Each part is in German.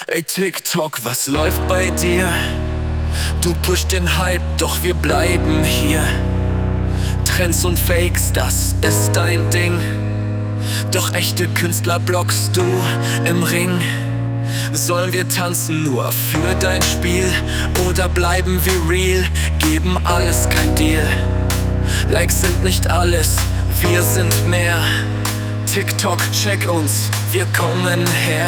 Ey TikTok, was läuft bei dir? Du pusht den Hype, doch wir bleiben hier. Trends und Fakes, das ist dein Ding. Doch echte Künstler blockst du im Ring. Sollen wir tanzen nur für dein Spiel? Oder bleiben wir real, geben alles, kein Deal? Likes sind nicht alles, wir sind mehr. TikTok, check uns, wir kommen her.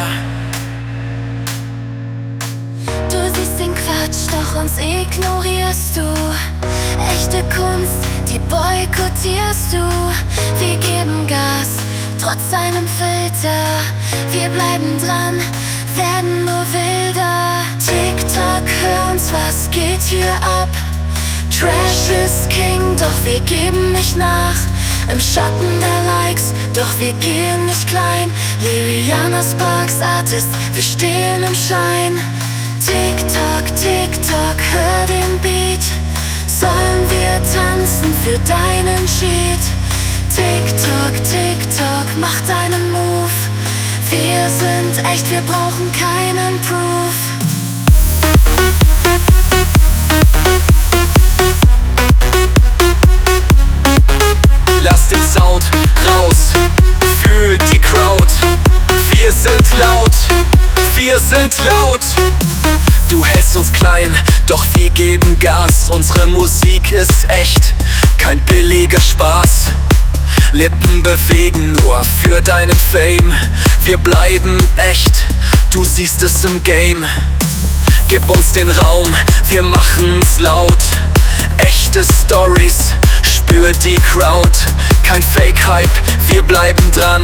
Du siehst den Quatsch, doch uns ignorierst du. Echte Kunst, die boykottierst du. Wir geben Gas, trotz einem Filter. Wir bleiben dran, werden nur wilder. TikTok, hör uns, was geht hier ab? Trash ist King, doch wir geben nicht nach. Im Schatten der Likes, doch wir gehen nicht klein. Liliana Sparks, Artist, wir stehen im Schein. TikTok, TikTok, hör den Beat. Sollen wir tanzen für deinen Cheat? TikTok, TikTok, mach deinen Move. Wir sind echt, wir brauchen keinen Proof. Lass den Sound raus, fühl die Crowd. Wir sind laut, wir sind laut. Du hältst uns klein, doch wir geben Gas. Unsere Musik ist echt, kein billiger Spaß. Lippen bewegen nur für deinen Fame. Wir bleiben echt, du siehst es im Game. Gib uns den Raum, wir machen's laut. Echte Stories, spür die Crowd. Kein Fake-Hype, wir bleiben dran.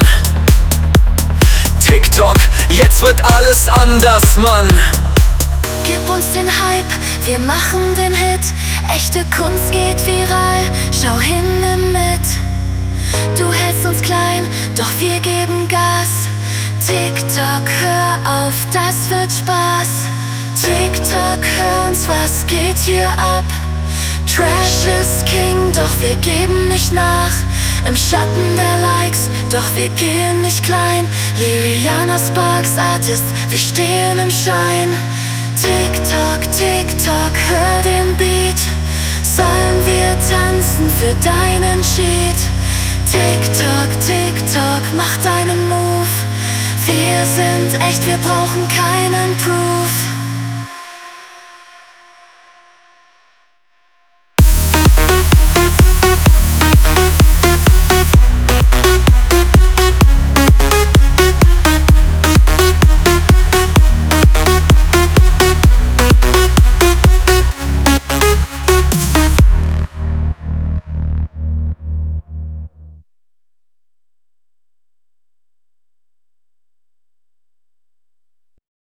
TikTok, jetzt wird alles anders, Mann. Gib uns den Hype, wir machen den Hit. Echte Kunst geht viral, schau hin, nimm mit. Du hältst uns klein, doch wir geben Gas. TikTok, hör auf, das wird Spaß. TikTok, hör uns, was geht hier ab? Trash ist King, doch wir geben nicht nach. Im Schatten der Likes, doch wir gehen nicht klein. Liliana Sparks, Artist, wir stehen im Schein. TikTok, TikTok, hör den Beat. Sollen wir tanzen für deinen Cheat? TikTok, TikTok, mach deinen Move. Wir sind echt, wir brauchen keinen Proof.